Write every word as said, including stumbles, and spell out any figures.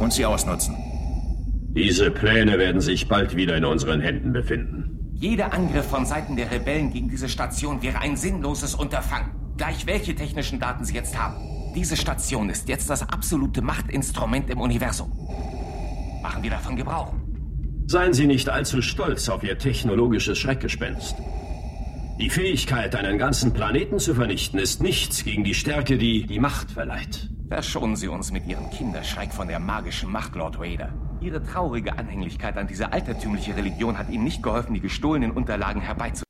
und sie ausnutzen. Diese Pläne werden sich bald wieder in unseren Händen befinden. Jeder Angriff von Seiten der Rebellen gegen diese Station wäre ein sinnloses Unterfangen. Gleich welche technischen Daten sie jetzt haben. Diese Station ist jetzt das absolute Machtinstrument im Universum. Machen wir davon Gebrauch. Seien Sie nicht allzu stolz auf Ihr technologisches Schreckgespenst. Die Fähigkeit, einen ganzen Planeten zu vernichten, ist nichts gegen die Stärke, die die Macht verleiht. Verschonen Sie uns mit Ihrem Kinderschreck von der magischen Macht, Lord Vader. Ihre traurige Anhänglichkeit an diese altertümliche Religion hat Ihnen nicht geholfen, die gestohlenen Unterlagen herbeizuführen.